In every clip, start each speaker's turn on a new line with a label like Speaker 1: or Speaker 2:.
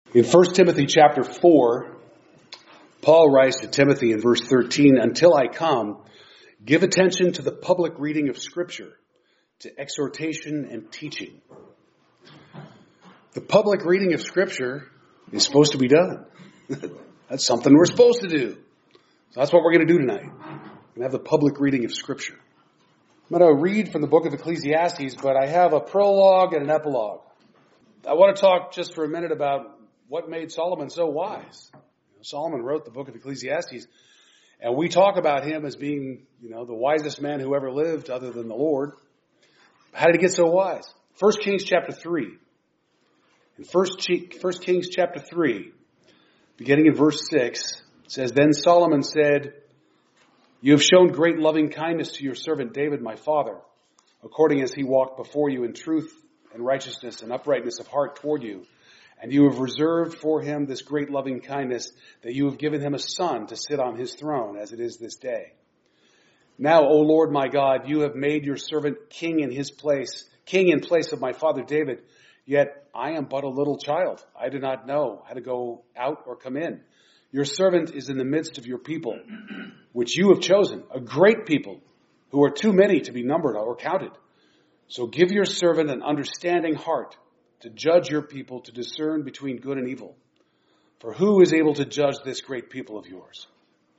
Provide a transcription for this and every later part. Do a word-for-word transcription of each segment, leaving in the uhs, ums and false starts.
Speaker 1: In First Timothy chapter four, Paul writes to Timothy in verse thirteen, "Until I come, give attention to the public reading of Scripture, to exhortation and teaching." The public reading of Scripture is supposed to be done. That's something we're supposed to do. So that's what we're going to do tonight. We're going to have the public reading of Scripture. I'm going to read from the book of Ecclesiastes, but I have a prologue and an epilogue. I want to talk just for a minute about what made Solomon so wise. Solomon wrote the book of Ecclesiastes, and we talk about him as being, you know, the wisest man who ever lived other than the Lord. How did he get so wise? First Kings chapter three. In First Kings chapter three, beginning in verse six, it says, "Then Solomon said, 'You have shown great loving kindness to your servant David, my father, according as he walked before you in truth and righteousness and uprightness of heart toward you. And you have reserved for him this great loving kindness, that you have given him a son to sit on his throne, as it is this day. Now, O Lord my God, you have made your servant king in his place, king in place of my father David. Yet I am but a little child. I do not know how to go out or come in. Your servant is in the midst of your people, which you have chosen, a great people, who are too many to be numbered or counted. So give your servant an understanding heart, to judge your people, to discern between good and evil. For who is able to judge this great people of yours?'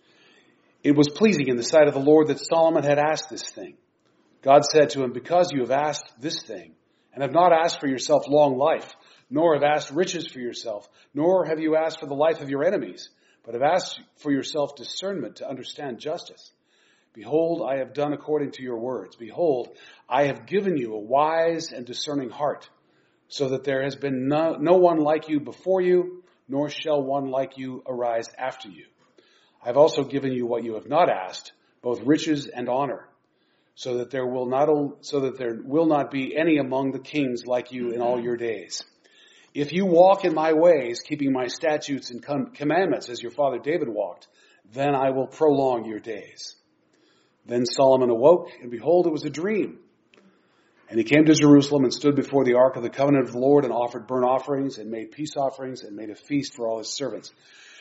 Speaker 1: It was pleasing in the sight of the Lord that Solomon had asked this thing. God said to him, 'Because you have asked this thing, and have not asked for yourself long life, nor have asked riches for yourself, nor have you asked for the life of your enemies, but have asked for yourself discernment to understand justice. Behold, I have done according to your words. Behold, I have given you a wise and discerning heart, so that there has been no, no one like you before you, nor shall one like you arise after you. I have also given you what you have not asked, both riches and honor, so that there will not, so that there will not be any among the kings like you in all your days. If you walk in my ways, keeping my statutes and com- commandments as your father David walked, then I will prolong your days.' Then Solomon awoke, and behold, it was a dream. And he came to Jerusalem and stood before the ark of the covenant of the Lord and offered burnt offerings and made peace offerings and made a feast for all his servants."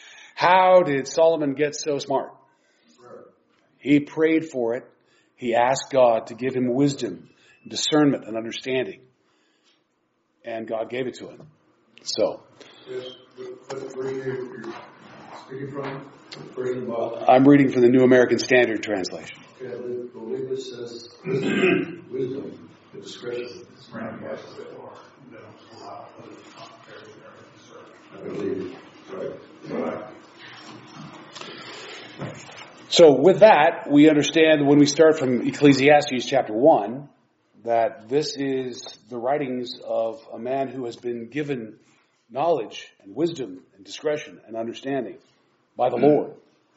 Speaker 1: How did Solomon get so smart? He prayed for it. He asked God to give him wisdom, discernment, and understanding. And God gave it to him. So, I'm reading from the New American Standard Translation.
Speaker 2: Okay, I believe it says wisdom. The discretion. I believe. Right.
Speaker 1: So with that, we understand when we start from Ecclesiastes chapter one, that this is the writings of a man who has been given knowledge and wisdom and discretion and understanding by the Lord.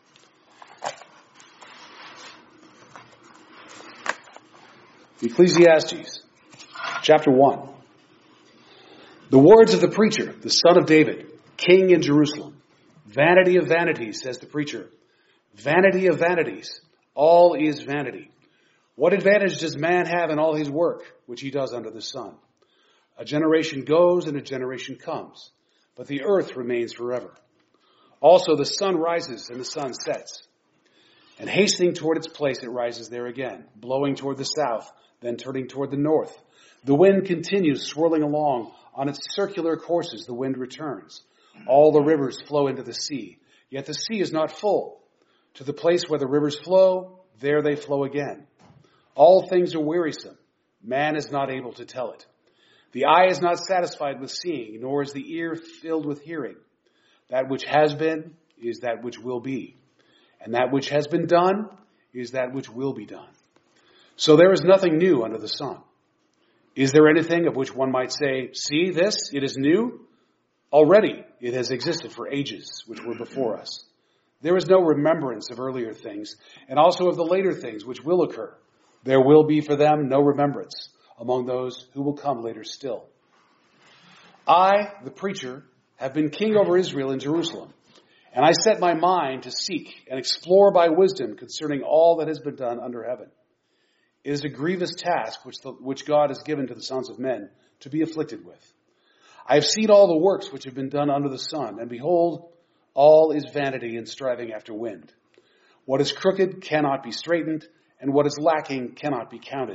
Speaker 1: Ecclesiastes chapter one. The words of the preacher, the son of David, king in Jerusalem. "Vanity of vanities," says the preacher. "Vanity of vanities. All is vanity. What advantage does man have in all his work, which he does under the sun? A generation goes and a generation comes, but the earth remains forever. Also the sun rises and the sun sets, and hastening toward its place it rises there again, blowing toward the south, then turning toward the north. The wind continues swirling along. On its circular courses the wind returns. All the rivers flow into the sea, yet the sea is not full. To the place where the rivers flow, there they flow again. All things are wearisome. Man is not able to tell it. The eye is not satisfied with seeing, nor is the ear filled with hearing. That which has been is that which will be, and that which has been done is that which will be done. So there is nothing new under the sun. Is there anything of which one might say, 'See this, it is new'? Already it has existed for ages which were before us. There is no remembrance of earlier things, and also of the later things which will occur. There will be for them no remembrance among those who will come later still. I, the preacher, have been king over Israel in Jerusalem, and I set my mind to seek and explore by wisdom concerning all that has been done under heaven. It is a grievous task which, the, which God has given to the sons of men to be afflicted with. I have seen all the works which have been done under the sun, and behold, all is vanity and striving after wind. What is crooked cannot be straightened, and what is lacking cannot be counted.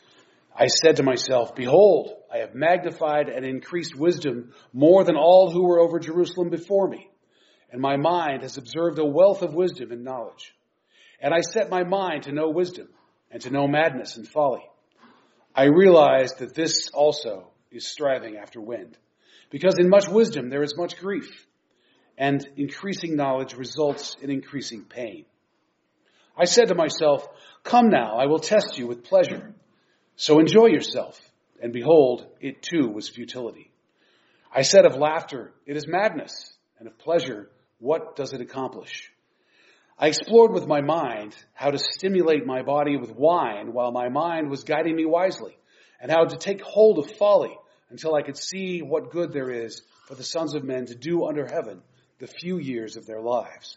Speaker 1: I said to myself, behold, I have magnified and increased wisdom more than all who were over Jerusalem before me, and my mind has observed a wealth of wisdom and knowledge. And I set my mind to know wisdom, and to know madness and folly. I realized that this also is striving after wind, because in much wisdom there is much grief, and increasing knowledge results in increasing pain. I said to myself, come now, I will test you with pleasure. So enjoy yourself. And behold, it too was futility. I said of laughter, it is madness, and of pleasure, what does it accomplish? I explored with my mind how to stimulate my body with wine while my mind was guiding me wisely, and how to take hold of folly until I could see what good there is for the sons of men to do under heaven the few years of their lives.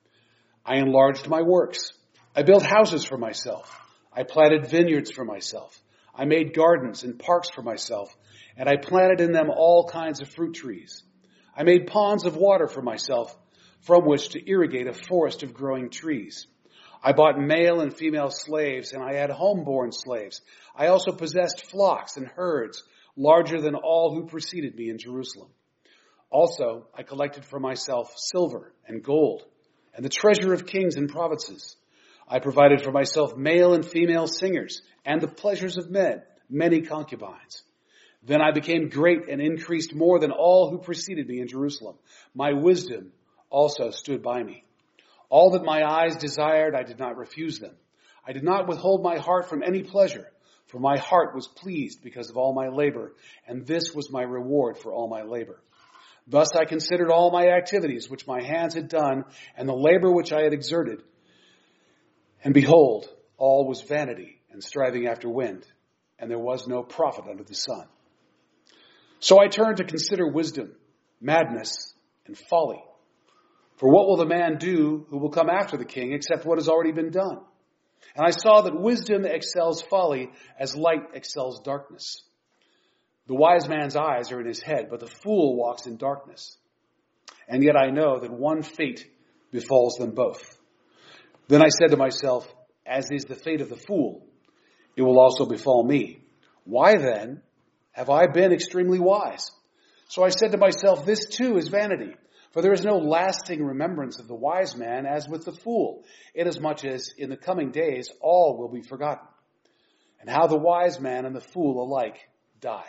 Speaker 1: I enlarged my works. I built houses for myself. I planted vineyards for myself. I made gardens and parks for myself, and I planted in them all kinds of fruit trees. I made ponds of water for myself, from which to irrigate a forest of growing trees. I bought male and female slaves, and I had home-born slaves. I also possessed flocks and herds, larger than all who preceded me in Jerusalem. Also, I collected for myself silver and gold, and the treasure of kings and provinces. I provided for myself male and female singers, and the pleasures of men, many concubines. Then I became great and increased more than all who preceded me in Jerusalem. My wisdom also stood by me. All that my eyes desired, I did not refuse them. I did not withhold my heart from any pleasure, for my heart was pleased because of all my labor, and this was my reward for all my labor. Thus I considered all my activities which my hands had done, and the labor which I had exerted. And behold, all was vanity and striving after wind, and there was no profit under the sun. So I turned to consider wisdom, madness, and folly. For what will the man do who will come after the king except what has already been done? And I saw that wisdom excels folly as light excels darkness. The wise man's eyes are in his head, but the fool walks in darkness. And yet I know that one fate befalls them both. Then I said to myself, as is the fate of the fool, it will also befall me. Why then have I been extremely wise? So I said to myself, this too is vanity. For there is no lasting remembrance of the wise man as with the fool, inasmuch as in the coming days all will be forgotten, and how the wise man and the fool alike die.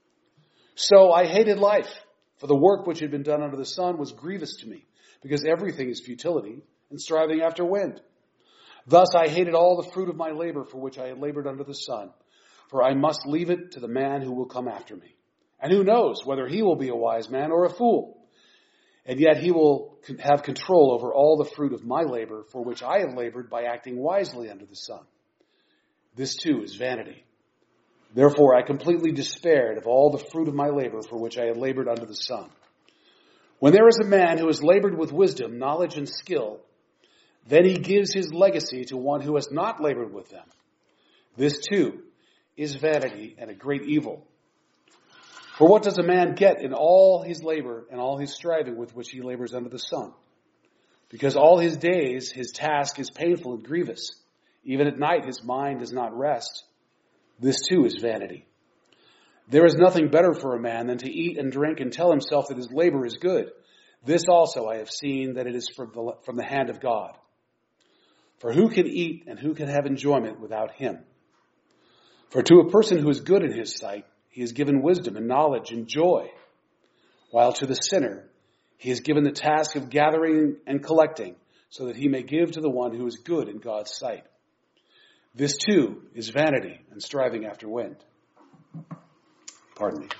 Speaker 1: So I hated life, for the work which had been done under the sun was grievous to me, because everything is futility and striving after wind. Thus I hated all the fruit of my labor for which I had labored under the sun, for I must leave it to the man who will come after me. And who knows whether he will be a wise man or a fool? And yet he will have control over all the fruit of my labor for which I have labored by acting wisely under the sun. This too is vanity. Therefore I completely despaired of all the fruit of my labor for which I had labored under the sun. When there is a man who has labored with wisdom, knowledge, and skill, then he gives his legacy to one who has not labored with them. This too is vanity and a great evil. For what does a man get in all his labor and all his striving with which he labors under the sun? Because all his days his task is painful and grievous. Even at night his mind does not rest. This too is vanity. There is nothing better for a man than to eat and drink and tell himself that his labor is good. This also I have seen that it is from the, from the hand of God. For who can eat and who can have enjoyment without him? For to a person who is good in his sight, he has given wisdom and knowledge and joy, while to the sinner he has given the task of gathering and collecting, so that he may give to the one who is good in God's sight. This too is vanity and striving after wind. Pardon me.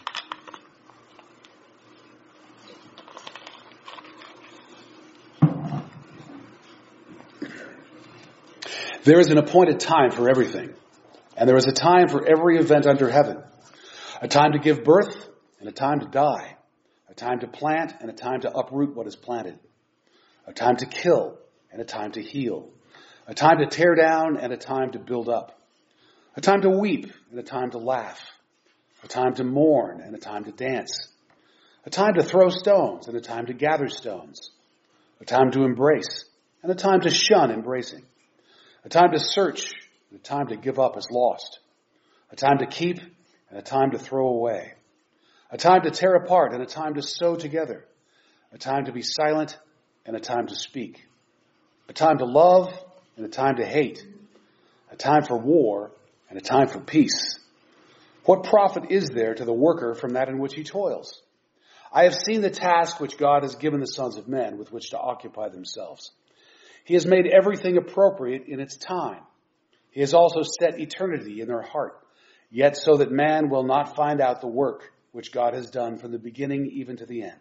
Speaker 1: There is an appointed time for everything, and there is a time for every event under heaven. A time to give birth and a time to die. A time to plant and a time to uproot what is planted. A time to kill and a time to heal. A time to tear down and a time to build up. A time to weep and a time to laugh. A time to mourn and a time to dance. A time to throw stones and a time to gather stones. A time to embrace and a time to shun embracing. A time to search and a time to give up as lost. A time to keep and a time to throw away. A time to tear apart and a time to sew together. A time to be silent and a time to speak. A time to love and a time to hate. A time for war and a time for peace. What profit is there to the worker from that in which he toils? I have seen the task which God has given the sons of men with which to occupy themselves. He has made everything appropriate in its time. He has also set eternity in their heart, yet so that man will not find out the work which God has done from the beginning even to the end.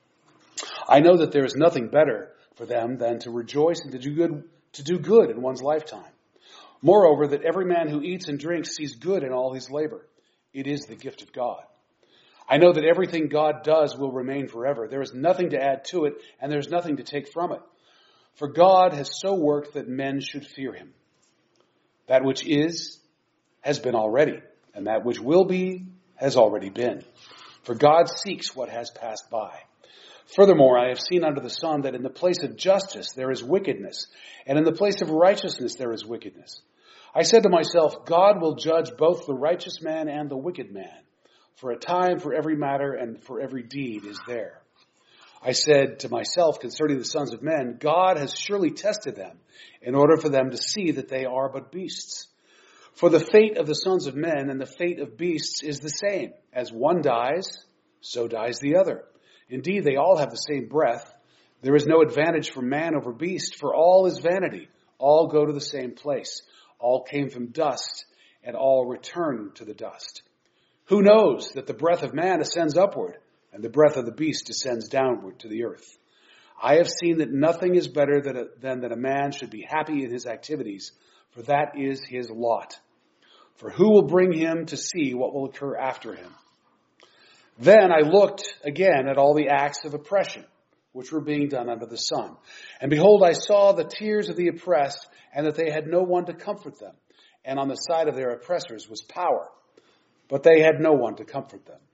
Speaker 1: I know that there is nothing better for them than to rejoice and to do good, to do good in one's lifetime. Moreover, that every man who eats and drinks sees good in all his labor. It is the gift of God. I know that everything God does will remain forever. There is nothing to add to it, and there is nothing to take from it. For God has so worked that men should fear him. That which is has been already, and that which will be has already been. For God seeks what has passed by. Furthermore, I have seen under the sun that in the place of justice there is wickedness, and in the place of righteousness there is wickedness. I said to myself, God will judge both the righteous man and the wicked man. For a time for every matter and for every deed is there. I said to myself concerning the sons of men, God has surely tested them in order for them to see that they are but beasts. For the fate of the sons of men and the fate of beasts is the same. As one dies, so dies the other. Indeed, they all have the same breath. There is no advantage for man over beast, for all is vanity. All go to the same place. All came from dust, and all return to the dust. Who knows that the breath of man ascends upward, and the breath of the beast descends downward to the earth? I have seen that nothing is better than, a, than that a man should be happy in his activities, for that is his lot. For who will bring him to see what will occur after him? Then I looked again at all the acts of oppression, which were being done under the sun. And behold, I saw the tears of the oppressed, and that they had no one to comfort them. And on the side of their oppressors was power, but they had no one to comfort them.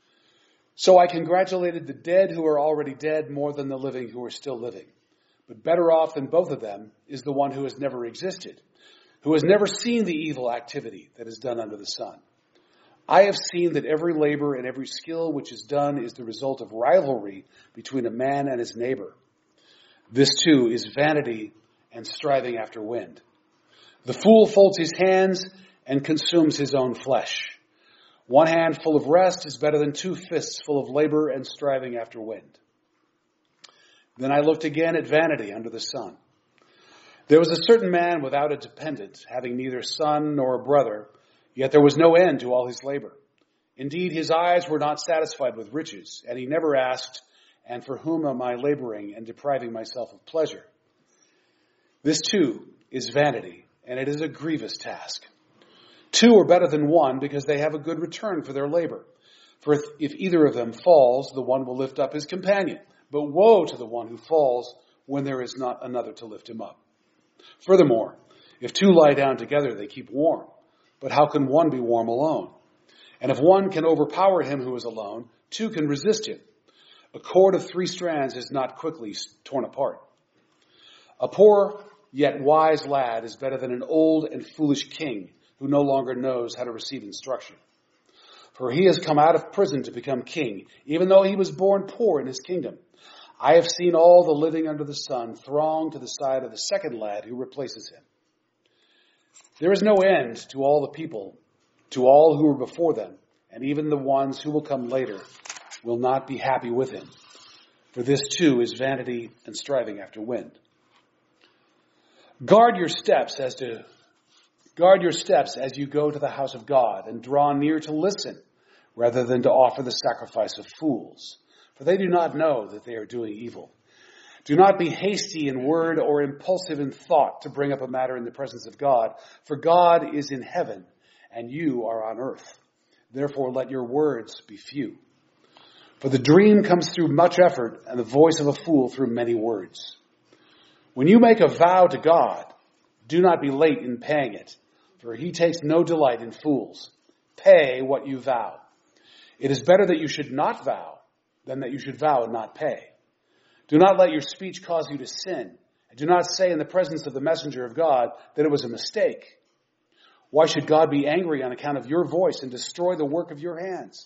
Speaker 1: So I congratulated the dead who are already dead more than the living who are still living. But better off than both of them is the one who has never existed, who has never seen the evil activity that is done under the sun. I have seen that every labor and every skill which is done is the result of rivalry between a man and his neighbor. This too is vanity and striving after wind. The fool folds his hands and consumes his own flesh. One hand full of rest is better than two fists full of labor and striving after wind. Then I looked again at vanity under the sun. There was a certain man without a dependent, having neither son nor a brother, yet there was no end to all his labor. Indeed, his eyes were not satisfied with riches, and he never asked, and for whom am I laboring and depriving myself of pleasure? This too is vanity, and it is a grievous task. Two are better than one because they have a good return for their labor. For if, if either of them falls, the one will lift up his companion. But woe to the one who falls when there is not another to lift him up. Furthermore, if two lie down together, they keep warm. But how can one be warm alone? And if one can overpower him who is alone, two can resist him. A cord of three strands is not quickly torn apart. A poor yet wise lad is better than an old and foolish king who no longer knows how to receive instruction. For he has come out of prison to become king, even though he was born poor in his kingdom. I have seen all the living under the sun throng to the side of the second lad who replaces him. There is no end to all the people, to all who were before them, and even the ones who will come later will not be happy with him. For this too is vanity and striving after wind. Guard your steps as to Guard your steps as you go to the house of God, and draw near to listen, rather than to offer the sacrifice of fools. For they do not know that they are doing evil. Do not be hasty in word or impulsive in thought to bring up a matter in the presence of God, for God is in heaven, and you are on earth. Therefore let your words be few. For the dream comes through much effort, and the voice of a fool through many words. When you make a vow to God, do not be late in paying it, for he takes no delight in fools. Pay what you vow. It is better that you should not vow than that you should vow and not pay. Do not let your speech cause you to sin. And do not say in the presence of the messenger of God that it was a mistake. Why should God be angry on account of your voice and destroy the work of your hands?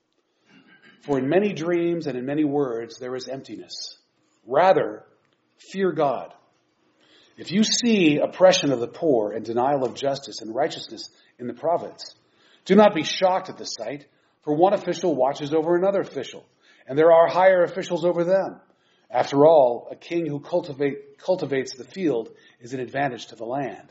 Speaker 1: For in many dreams and in many words there is emptiness. Rather, fear God. If you see oppression of the poor and denial of justice and righteousness in the province, do not be shocked at the sight, for one official watches over another official, and there are higher officials over them. After all, a king who cultivate, cultivates the field is an advantage to the land.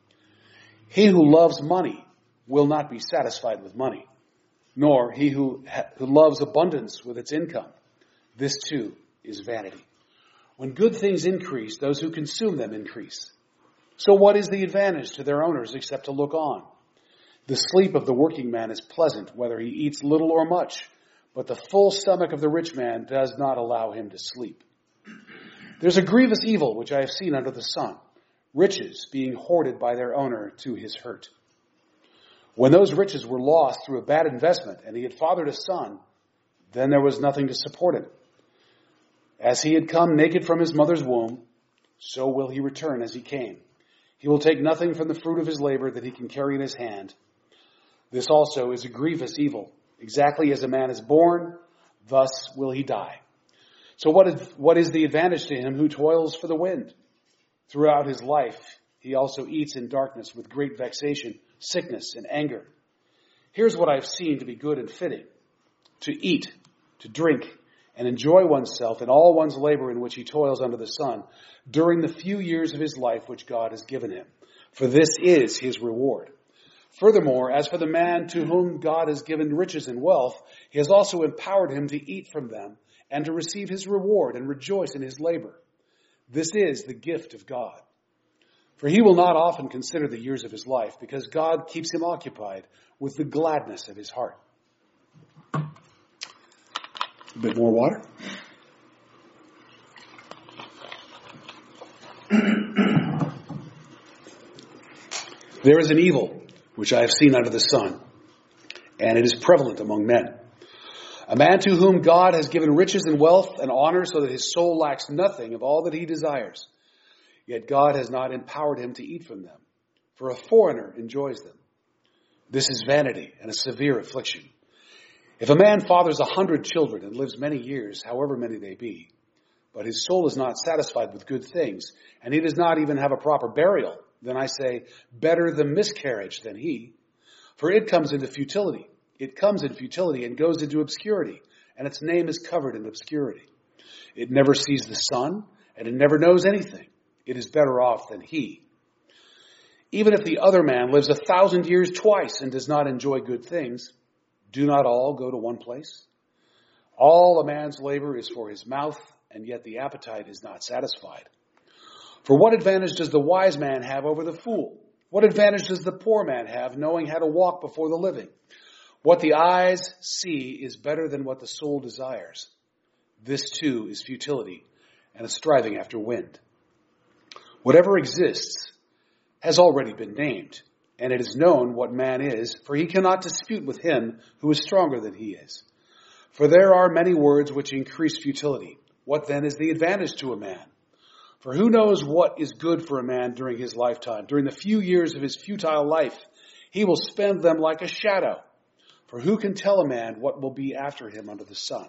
Speaker 1: He who loves money will not be satisfied with money, nor he who, ha- who loves abundance with its income. This too is vanity. When good things increase, those who consume them increase. So what is the advantage to their owners except to look on? The sleep of the working man is pleasant, whether he eats little or much, but the full stomach of the rich man does not allow him to sleep. There's a grievous evil which I have seen under the sun, riches being hoarded by their owner to his hurt. When those riches were lost through a bad investment and he had fathered a son, then there was nothing to support him. As he had come naked from his mother's womb, so will he return as he came. He will take nothing from the fruit of his labor that he can carry in his hand. This also is a grievous evil. Exactly as a man is born, thus will he die. So what is, what is the advantage to him who toils for the wind? Throughout his life, he also eats in darkness with great vexation, sickness, and anger. Here's what I've seen to be good and fitting: to eat, to drink, and enjoy oneself in all one's labor in which he toils under the sun during the few years of his life which God has given him. For this is his reward. Furthermore, as for the man to whom God has given riches and wealth, he has also empowered him to eat from them and to receive his reward and rejoice in his labor. This is the gift of God. For he will not often consider the years of his life, because God keeps him occupied with the gladness of his heart. A bit more water. There is an evil which I have seen under the sun, and it is prevalent among men. A man to whom God has given riches and wealth and honor so that his soul lacks nothing of all that he desires. Yet God has not empowered him to eat from them, for a foreigner enjoys them. This is vanity and a severe affliction. If a man fathers a hundred children and lives many years, however many they be, but his soul is not satisfied with good things, and he does not even have a proper burial, then I say, better the miscarriage than he. For it comes into futility. It comes in futility and goes into obscurity, and its name is covered in obscurity. It never sees the sun, and it never knows anything. It is better off than he. Even if the other man lives a thousand years twice and does not enjoy good things, do not all go to one place? All a man's labor is for his mouth, and yet the appetite is not satisfied. For what advantage does the wise man have over the fool? What advantage does the poor man have, knowing how to walk before the living? What the eyes see is better than what the soul desires. This too is futility and a striving after wind. Whatever exists has already been named, and it is known what man is, for he cannot dispute with him who is stronger than he is. For there are many words which increase futility. What then is the advantage to a man? For who knows what is good for a man during his lifetime? During the few years of his futile life, he will spend them like a shadow. For who can tell a man what will be after him under the sun?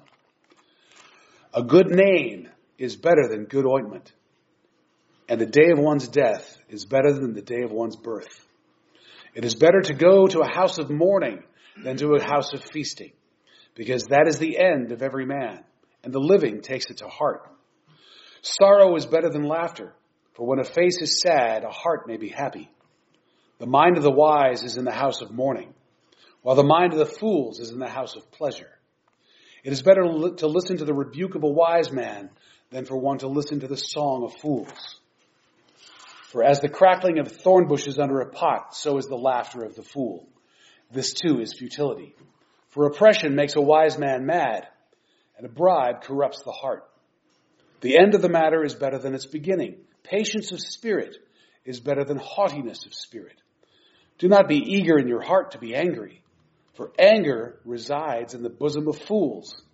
Speaker 1: A good name is better than good ointment, and the day of one's death is better than the day of one's birth. It is better to go to a house of mourning than to a house of feasting, because that is the end of every man, and the living takes it to heart. Sorrow is better than laughter, for when a face is sad, a heart may be happy. The mind of the wise is in the house of mourning, while the mind of the fools is in the house of pleasure. It is better to listen to the rebuke of a wise man than for one to listen to the song of fools. For as the crackling of thorn bushes under a pot, so is the laughter of the fool. This too is futility. For oppression makes a wise man mad, and a bribe corrupts the heart. The end of the matter is better than its beginning. Patience of spirit is better than haughtiness of spirit. Do not be eager in your heart to be angry, for anger resides in the bosom of fools.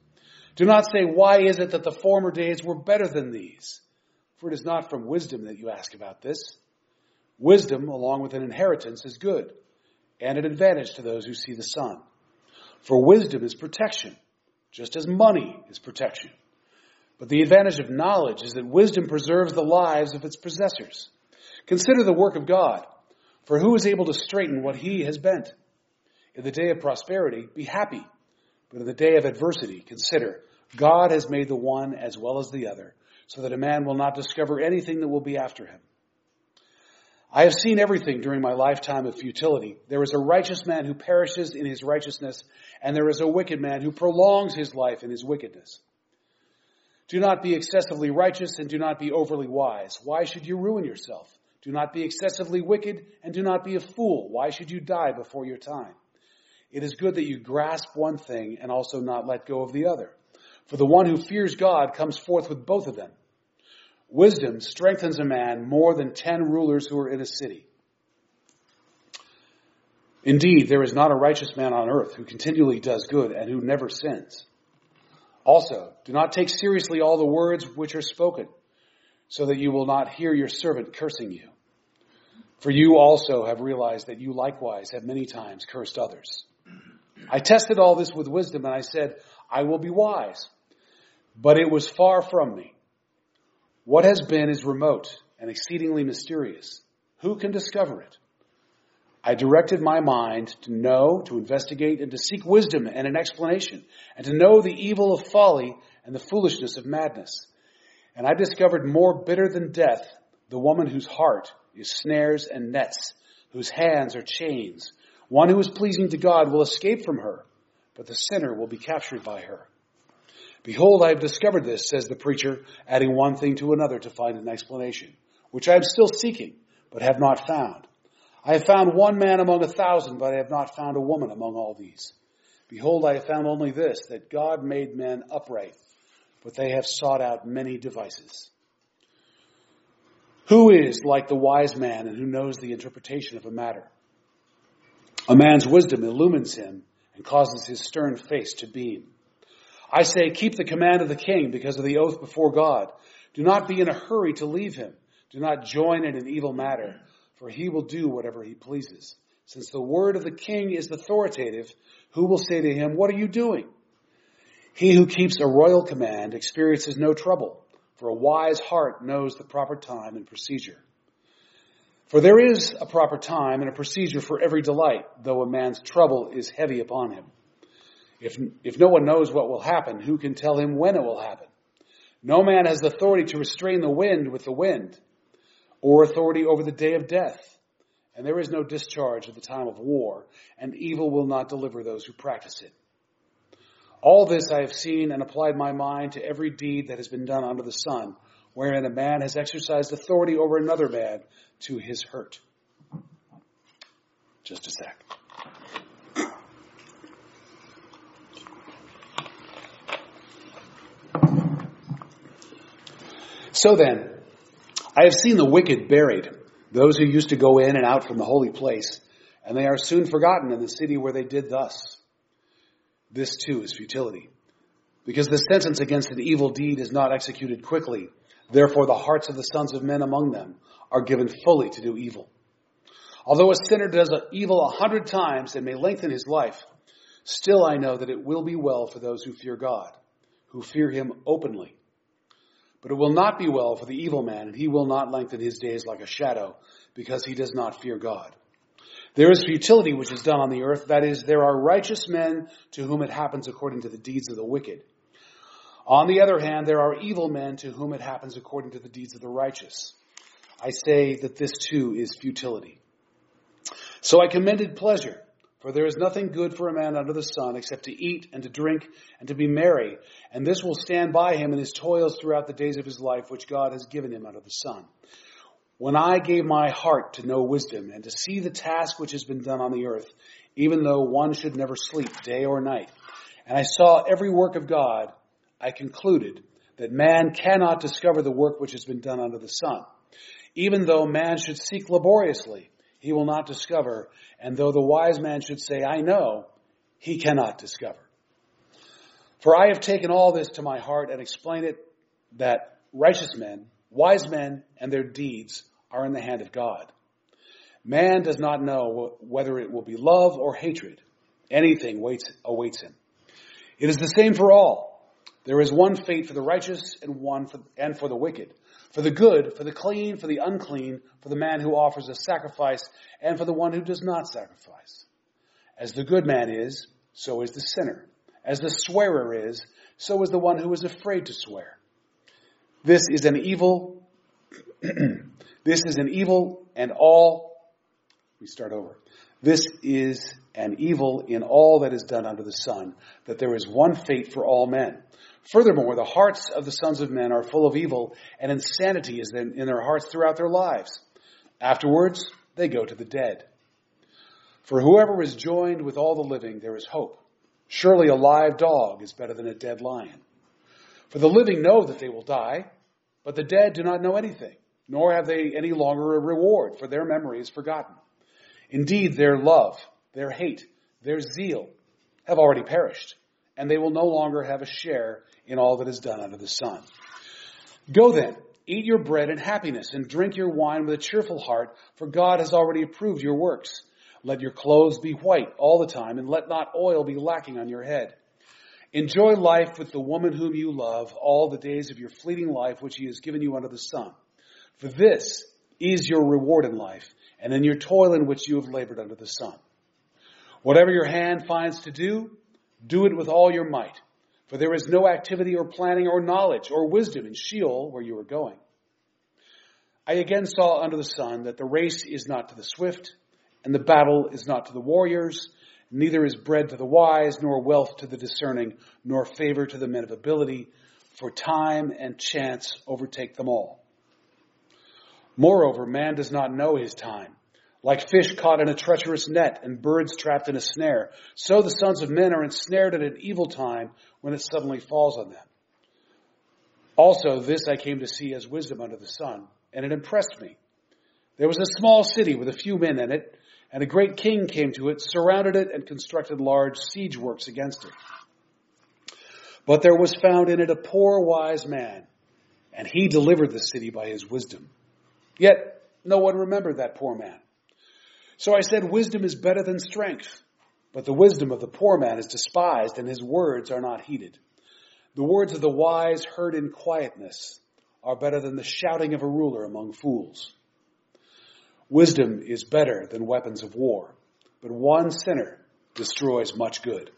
Speaker 1: Do not say, why is it that the former days were better than these? For it is not from wisdom that you ask about this. Wisdom, along with an inheritance, is good, and an advantage to those who see the sun. For wisdom is protection, just as money is protection. But the advantage of knowledge is that wisdom preserves the lives of its possessors. Consider the work of God, for who is able to straighten what he has bent? In the day of prosperity, be happy. But in the day of adversity, consider, God has made the one as well as the other, so that a man will not discover anything that will be after him. I have seen everything during my lifetime of futility. There is a righteous man who perishes in his righteousness, and there is a wicked man who prolongs his life in his wickedness. Do not be excessively righteous, and do not be overly wise. Why should you ruin yourself? Do not be excessively wicked, and do not be a fool. Why should you die before your time? It is good that you grasp one thing and also not let go of the other. For the one who fears God comes forth with both of them. Wisdom strengthens a man more than ten rulers who are in a city. Indeed, there is not a righteous man on earth who continually does good and who never sins. Also, do not take seriously all the words which are spoken, so that you will not hear your servant cursing you. For you also have realized that you likewise have many times cursed others. I tested all this with wisdom, and I said, I will be wise. But it was far from me. What has been is remote and exceedingly mysterious. Who can discover it? I directed my mind to know, to investigate, and to seek wisdom and an explanation, and to know the evil of folly and the foolishness of madness. And I discovered more bitter than death, the woman whose heart is snares and nets, whose hands are chains. One who is pleasing to God will escape from her, but the sinner will be captured by her. Behold, I have discovered this, says the preacher, adding one thing to another to find an explanation, which I am still seeking, but have not found. I have found one man among a thousand, but I have not found a woman among all these. Behold, I have found only this, that God made men upright, but they have sought out many devices. Who is like the wise man and who knows the interpretation of a matter? A man's wisdom illumines him and causes his stern face to beam. I say, keep the command of the king because of the oath before God. Do not be in a hurry to leave him. Do not join in an evil matter, for he will do whatever he pleases. Since the word of the king is authoritative, who will say to him, what are you doing? He who keeps a royal command experiences no trouble, for a wise heart knows the proper time and procedure. For there is a proper time and a procedure for every delight, though a man's trouble is heavy upon him. If, if no one knows what will happen, who can tell him when it will happen? No man has authority to restrain the wind with the wind, or authority over the day of death. And there is no discharge at the time of war, and evil will not deliver those who practice it. All this I have seen and applied my mind to every deed that has been done under the sun, wherein a man has exercised authority over another man to his hurt. Just a sec. So then, I have seen the wicked buried, those who used to go in and out from the holy place, and they are soon forgotten in the city where they did thus. This too is futility, because the sentence against an evil deed is not executed quickly. Therefore the hearts of the sons of men among them are given fully to do evil. Although a sinner does evil a hundred times and may lengthen his life, still I know that it will be well for those who fear God, who fear him openly. But it will not be well for the evil man, and he will not lengthen his days like a shadow, because he does not fear God. There is futility which is done on the earth, that is, there are righteous men to whom it happens according to the deeds of the wicked. On the other hand, there are evil men to whom it happens according to the deeds of the righteous. I say that this too is futility. So I commended pleasure, for there is nothing good for a man under the sun except to eat and to drink and to be merry, and this will stand by him in his toils throughout the days of his life, which God has given him under the sun. When I gave my heart to know wisdom and to see the task which has been done on the earth, even though one should never sleep day or night, and I saw every work of God, I concluded that man cannot discover the work which has been done under the sun. Even though man should seek laboriously, he will not discover, and though the wise man should say, I know, he cannot discover. For I have taken all this to my heart and explain it that righteous men, wise men, and their deeds are in the hand of God. Man does not know whether it will be love or hatred. Anything waits, awaits him. It is the same for all. There is one fate for the righteous and one for, and for the wicked. For the good, for the clean, for the unclean, for the man who offers a sacrifice, and for the one who does not sacrifice. As the good man is, so is the sinner. As the swearer is, so is the one who is afraid to swear. This is an evil, this is an evil and all, we start over. This is an evil in all that is done under the sun, that there is one fate for all men. Furthermore, the hearts of the sons of men are full of evil, and insanity is in, in their hearts throughout their lives. Afterwards, they go to the dead. For whoever is joined with all the living, there is hope. Surely a live dog is better than a dead lion. For the living know that they will die, but the dead do not know anything, nor have they any longer a reward, for their memory is forgotten. Indeed, their love, their hate, their zeal have already perished, and they will no longer have a share in all that is done under the sun. Go then, eat your bread in happiness, and drink your wine with a cheerful heart, for God has already approved your works. Let your clothes be white all the time, and let not oil be lacking on your head. Enjoy life with the woman whom you love all the days of your fleeting life which he has given you under the sun. For this is your reward in life, and in your toil in which you have labored under the sun. Whatever your hand finds to do, do it with all your might. For there is no activity or planning or knowledge or wisdom in Sheol where you are going. I again saw under the sun that the race is not to the swift, and the battle is not to the warriors, neither is bread to the wise, nor wealth to the discerning, nor favor to the men of ability, for time and chance overtake them all. Moreover, man does not know his time. Like fish caught in a treacherous net and birds trapped in a snare, so the sons of men are ensnared at an evil time when it suddenly falls on them. Also, this I came to see as wisdom under the sun, and it impressed me. There was a small city with a few men in it, and a great king came to it, surrounded it, and constructed large siege works against it. But there was found in it a poor wise man, and he delivered the city by his wisdom. Yet no one remembered that poor man. So I said, wisdom is better than strength, but the wisdom of the poor man is despised, and his words are not heeded. The words of the wise heard in quietness are better than the shouting of a ruler among fools. Wisdom is better than weapons of war, but one sinner destroys much good.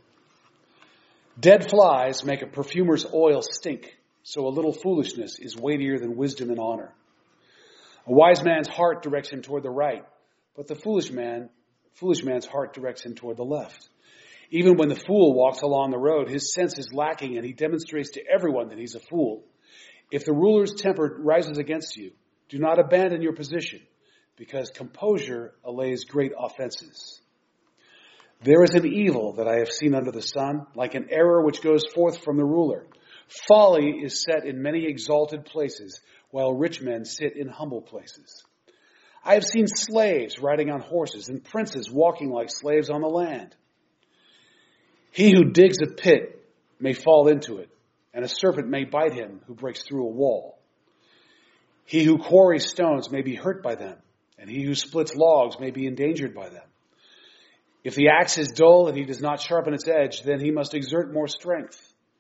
Speaker 1: Dead flies make a perfumer's oil stink, so a little foolishness is weightier than wisdom and honor. A wise man's heart directs him toward the right, but the foolish man, foolish man's heart directs him toward the left. Even when the fool walks along the road, his sense is lacking, and he demonstrates to everyone that he's a fool. If the ruler's temper rises against you, do not abandon your position, because composure allays great offenses. There is an evil that I have seen under the sun, like an error which goes forth from the ruler. Folly is set in many exalted places, while rich men sit in humble places. I have seen slaves riding on horses, and princes walking like slaves on the land. He who digs a pit may fall into it, and a serpent may bite him who breaks through a wall. He who quarries stones may be hurt by them, and he who splits logs may be endangered by them. If the axe is dull and he does not sharpen its edge, then he must exert more strength.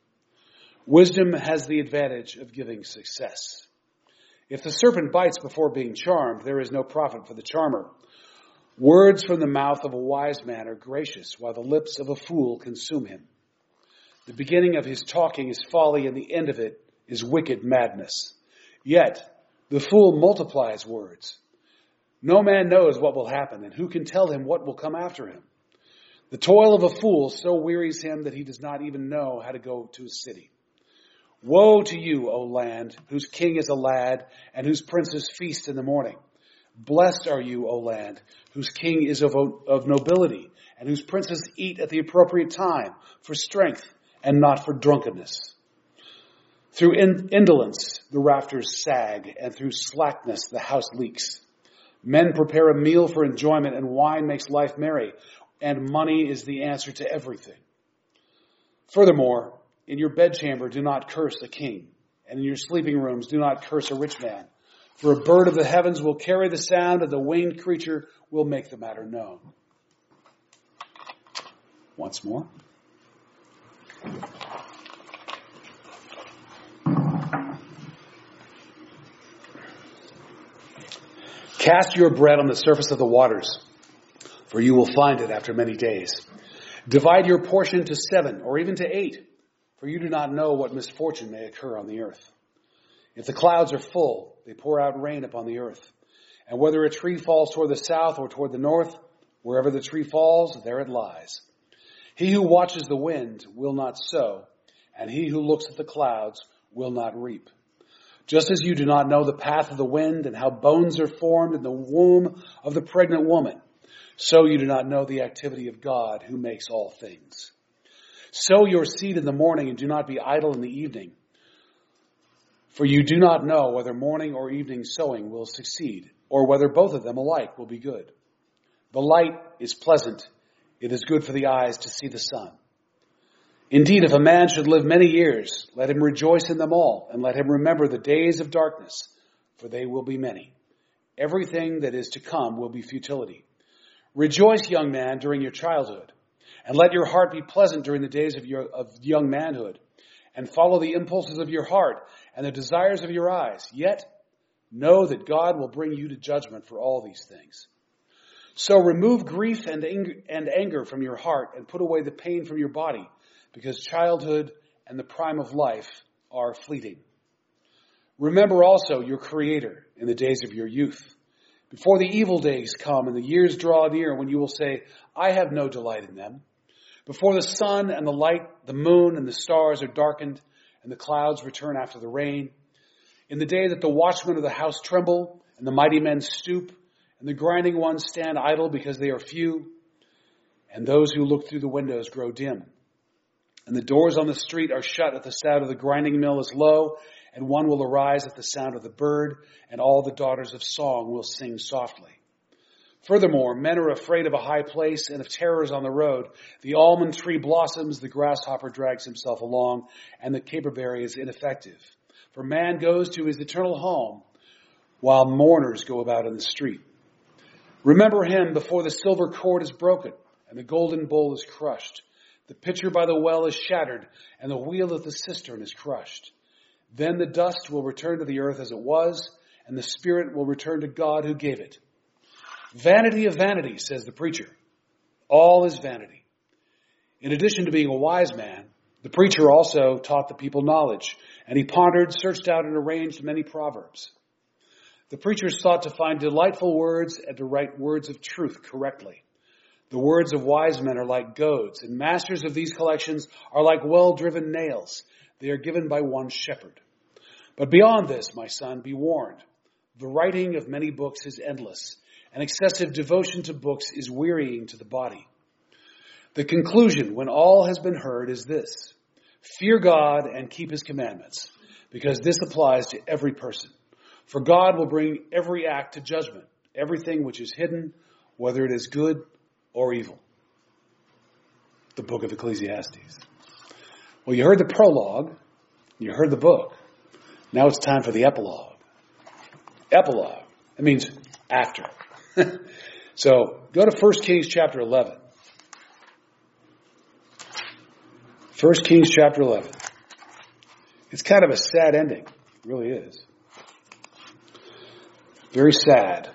Speaker 1: Wisdom has the advantage of giving success. If the serpent bites before being charmed, there is no profit for the charmer. Words from the mouth of a wise man are gracious, while the lips of a fool consume him. The beginning of his talking is folly, and the end of it is wicked madness. Yet the fool multiplies words. No man knows what will happen, and who can tell him what will come after him? The toil of a fool so wearies him that he does not even know how to go to a city. Woe to you, O land, whose king is a lad, and whose princes feast in the morning. Blessed are you, O land, whose king is of, of nobility, and whose princes eat at the appropriate time, for strength and not for drunkenness. Through in- indolence the rafters sag, and through slackness the house leaks. Men prepare a meal for enjoyment, and wine makes life merry, and money is the answer to everything. Furthermore, in your bedchamber do not curse a king, and in your sleeping rooms do not curse a rich man. For a bird of the heavens will carry the sound, and the winged creature will make the matter known. Once more. Cast your bread on the surface of the waters, for you will find it after many days. Divide your portion to seven, or even to eight, for you do not know what misfortune may occur on the earth. If the clouds are full, they pour out rain upon the earth. And whether a tree falls toward the south or toward the north, wherever the tree falls, there it lies. He who watches the wind will not sow, and he who looks at the clouds will not reap. Just as you do not know the path of the wind and how bones are formed in the womb of the pregnant woman, so you do not know the activity of God who makes all things. Sow your seed in the morning and do not be idle in the evening, for you do not know whether morning or evening sowing will succeed, or whether both of them alike will be good. The light is pleasant. It is good for the eyes to see the sun. Indeed, if a man should live many years, let him rejoice in them all, and let him remember the days of darkness, for they will be many. Everything that is to come will be futility. Rejoice, young man, during your childhood, and let your heart be pleasant during the days of your of young manhood, and follow the impulses of your heart and the desires of your eyes. Yet know that God will bring you to judgment for all these things. So remove grief and anger, and anger from your heart, and put away the pain from your body, because childhood and the prime of life are fleeting. Remember also your Creator in the days of your youth, before the evil days come and the years draw near when you will say, I have no delight in them. Before the sun and the light, the moon and the stars are darkened, and the clouds return after the rain. In the day that the watchmen of the house tremble, and the mighty men stoop, and the grinding ones stand idle because they are few, and those who look through the windows grow dim. And the doors on the street are shut at the sound of the grinding mill is low, and one will arise at the sound of the bird, and all the daughters of song will sing softly. Furthermore, men are afraid of a high place and of terrors on the road. The almond tree blossoms, the grasshopper drags himself along, and the caperberry is ineffective. For man goes to his eternal home, while mourners go about in the street. Remember him before the silver cord is broken, and the golden bowl is crushed. The pitcher by the well is shattered, and the wheel of the cistern is crushed. Then the dust will return to the earth as it was, and the spirit will return to God who gave it. Vanity of vanity, says the preacher. All is vanity. In addition to being a wise man, the preacher also taught the people knowledge, and he pondered, searched out, and arranged many proverbs. The preacher sought to find delightful words and to write words of truth correctly. The words of wise men are like goads, and masters of these collections are like well-driven nails. They are given by one shepherd. But beyond this, my son, be warned. The writing of many books is endless, and excessive devotion to books is wearying to the body. The conclusion, when all has been heard, is this: fear God and keep his commandments, because this applies to every person. For God will bring every act to judgment, everything which is hidden, whether it is good or evil. The book of Ecclesiastes. Well, you heard the prologue, you heard the book. Now it's time for the epilogue. Epilogue. It means after. So go to First Kings chapter eleven. First Kings chapter eleven. It's kind of a sad ending. It really is. Very sad.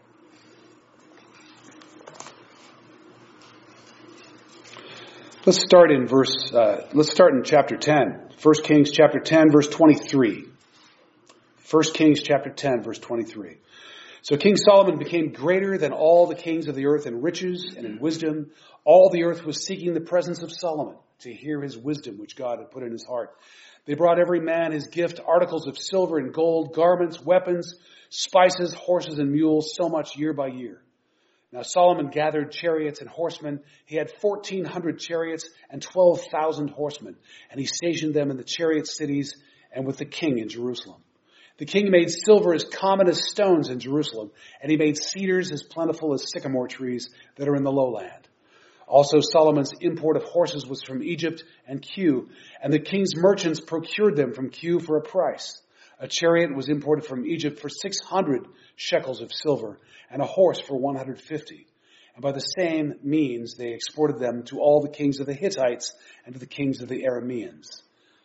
Speaker 1: Let's start in verse, uh, let's start in chapter ten. First Kings chapter ten, verse twenty-three. First Kings chapter ten, verse twenty-three. So King Solomon became greater than all the kings of the earth in riches and in wisdom. All the earth was seeking the presence of Solomon to hear his wisdom, which God had put in his heart. They brought every man his gift, articles of silver and gold, garments, weapons, spices, horses, and mules, so much year by year. Now Solomon gathered chariots and horsemen. He had fourteen hundred chariots and twelve thousand horsemen, and he stationed them in the chariot cities and with the king in Jerusalem. The king made silver as common as stones in Jerusalem, and he made cedars as plentiful as sycamore trees that are in the lowland. Also Solomon's import of horses was from Egypt and Kue, and the king's merchants procured them from Kue for a price. A chariot was imported from Egypt for six hundred shekels of silver, and a horse for one hundred fifty. And by the same means they exported them to all the kings of the Hittites and to the kings of the Arameans.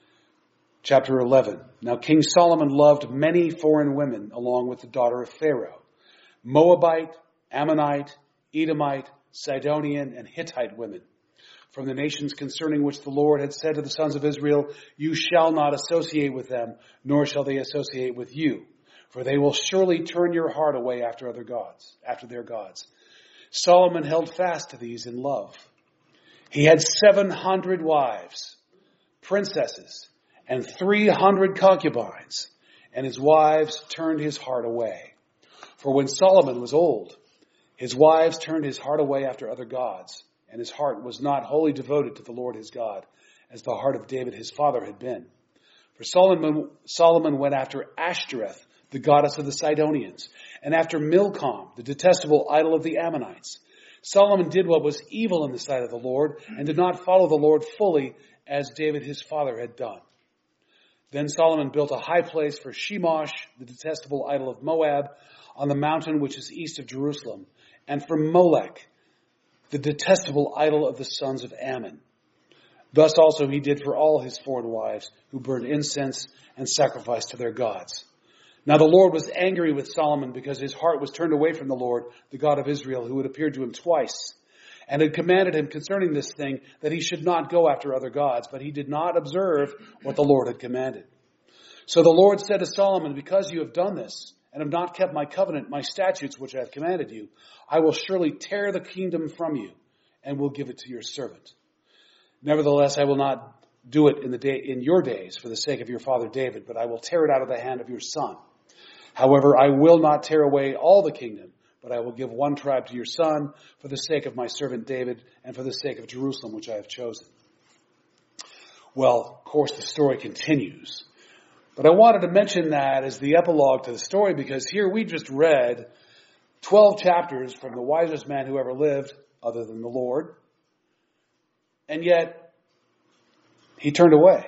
Speaker 1: Chapter eleven. Now King Solomon loved many foreign women along with the daughter of Pharaoh, Moabite, Ammonite, Edomite, Sidonian, and Hittite women, from the nations concerning which the Lord had said to the sons of Israel, you shall not associate with them, nor shall they associate with you, for they will surely turn your heart away after other gods, after their gods. Solomon held fast to these in love. He had seven hundred wives, princesses, and three hundred concubines, and his wives turned his heart away. For when Solomon was old, his wives turned his heart away after other gods, and his heart was not wholly devoted to the Lord his God, as the heart of David his father had been. For Solomon, Solomon went after Ashtoreth, the goddess of the Sidonians, and after Milcom, the detestable idol of the Ammonites. Solomon did what was evil in the sight of the Lord, and did not follow the Lord fully, as David his father had done. Then Solomon built a high place for Shemosh, the detestable idol of Moab, on the mountain which is east of Jerusalem, and for Molech, the detestable idol of the sons of Ammon. Thus also he did for all his foreign wives, who burned incense and sacrificed to their gods. Now the Lord was angry with Solomon because his heart was turned away from the Lord, the God of Israel, who had appeared to him twice, and had commanded him concerning this thing that he should not go after other gods, but he did not observe what the Lord had commanded. So the Lord said to Solomon, because you have done this, and have not kept my covenant, my statutes which I have commanded you, I will surely tear the kingdom from you, and will give it to your servant. Nevertheless, I will not do it in the day in your days for the sake of your father David, but I will tear it out of the hand of your son. However, I will not tear away all the kingdom, but I will give one tribe to your son for the sake of my servant David and for the sake of Jerusalem, which I have chosen. Well, of course, the story continues. But I wanted to mention that as the epilogue to the story, because here we just read twelve chapters from the wisest man who ever lived, other than the Lord. And yet, he turned away.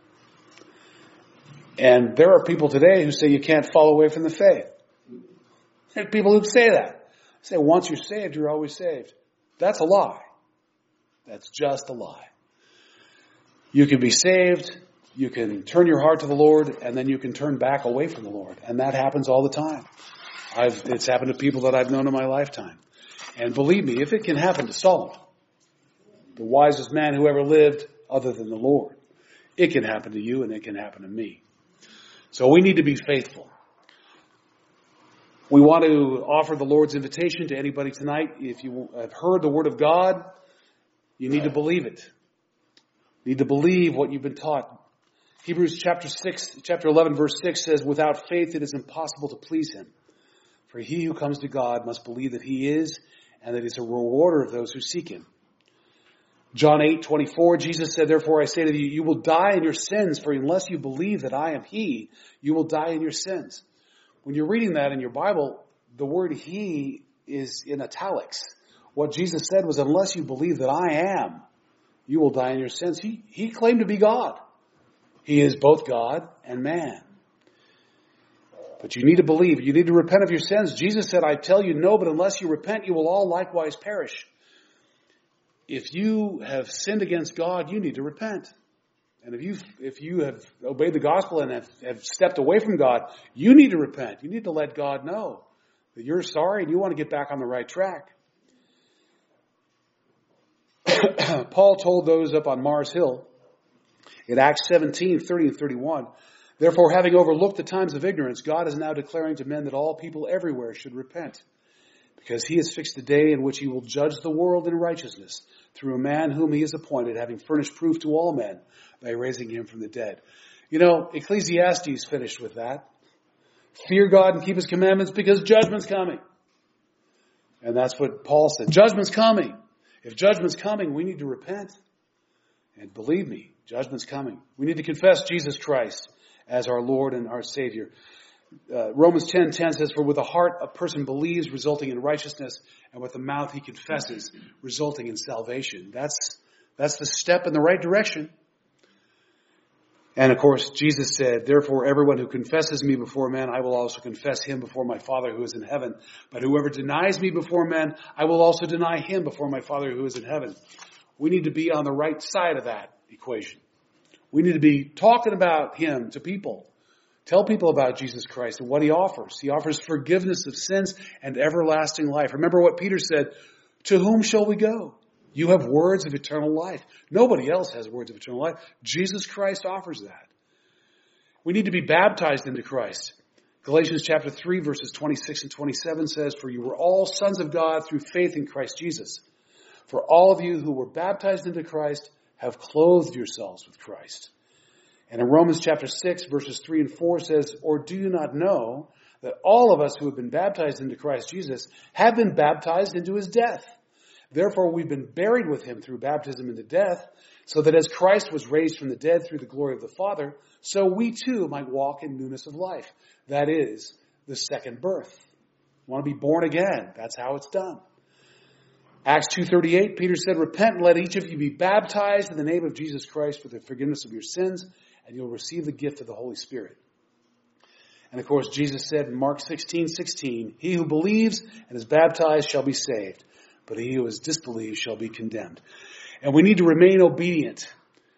Speaker 1: And there are people today who say you can't fall away from the faith. There are people who say that. Say once you're saved, you're always saved. That's a lie. That's just a lie. You can be saved, you can turn your heart to the Lord, and then you can turn back away from the Lord. And that happens all the time. I've, it's happened to people that I've known in my lifetime. And believe me, if it can happen to Solomon, the wisest man who ever lived other than the Lord, it can happen to you and it can happen to me. So we need to be faithful. We want to offer the Lord's invitation to anybody tonight. If you have heard the word of God, you need to believe it. You need to believe what you've been taught. Hebrews chapter six, chapter eleven, verse six says, without faith it is impossible to please him. For he who comes to God must believe that he is, and that he is a rewarder of those who seek him. John eight twenty-four, Jesus said, therefore I say to you, you will die in your sins, for unless you believe that I am he, you will die in your sins. When you're reading that in your Bible, the word he is in italics. What Jesus said was, unless you believe that I am, you will die in your sins. He, he claimed to be God. He is both God and man. But you need to believe. You need to repent of your sins. Jesus said, I tell you no, but unless you repent, you will all likewise perish. If you have sinned against God, you need to repent. And if you if you have obeyed the gospel and have, have stepped away from God, you need to repent. You need to let God know that you're sorry and you want to get back on the right track. Paul told those up on Mars Hill in Acts seventeen, thirty and thirty-one, therefore, having overlooked the times of ignorance, God is now declaring to men that all people everywhere should repent, because he has fixed the day in which he will judge the world in righteousness through a man whom he has appointed, having furnished proof to all men by raising him from the dead. You know, Ecclesiastes finished with that. Fear God and keep his commandments because judgment's coming. And that's what Paul said. Judgment's coming. If judgment's coming, we need to repent. And believe me, judgment's coming. We need to confess Jesus Christ as our Lord and our Savior. Uh, Romans ten ten says, for with the heart a person believes, resulting in righteousness, and with the mouth he confesses, resulting in salvation. That's, that's the step in the right direction. And of course, Jesus said, therefore everyone who confesses me before men, I will also confess him before my Father who is in heaven. But whoever denies me before men, I will also deny him before my Father who is in heaven. We need to be on the right side of that equation. We need to be talking about him to people. Tell people about Jesus Christ and what he offers. He offers forgiveness of sins and everlasting life. Remember what Peter said, to whom shall we go? You have words of eternal life. Nobody else has words of eternal life. Jesus Christ offers that. We need to be baptized into Christ. Galatians chapter three verses twenty-six and twenty-seven says, for you were all sons of God through faith in Christ Jesus. For all of you who were baptized into Christ have clothed yourselves with Christ. And in Romans chapter six verses three and four says, or do you not know that all of us who have been baptized into Christ Jesus have been baptized into his death? Therefore, we've been buried with him through baptism into death, so that as Christ was raised from the dead through the glory of the Father, so we too might walk in newness of life. That is the second birth. You want to be born again. That's how it's done. Acts two thirty-eight, Peter said, repent and let each of you be baptized in the name of Jesus Christ for the forgiveness of your sins, and you'll receive the gift of the Holy Spirit. And of course, Jesus said in Mark sixteen sixteen, he who believes and is baptized shall be saved, but he who is disbelieved shall be condemned. And we need to remain obedient.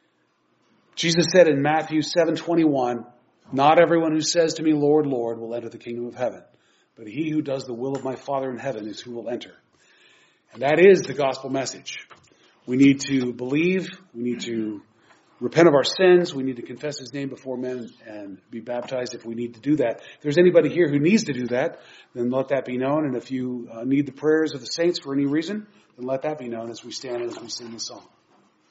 Speaker 1: Jesus said in Matthew seven twenty-one, not everyone who says to me, Lord, Lord, will enter the kingdom of heaven, but he who does the will of my Father in heaven is who will enter. And that is the gospel message. We need to believe, we need to repent of our sins, we need to confess his name before men and be baptized if we need to do that. If there's anybody here who needs to do that, then let that be known. And if you uh, need the prayers of the saints for any reason, then let that be known as we stand and as we sing the song.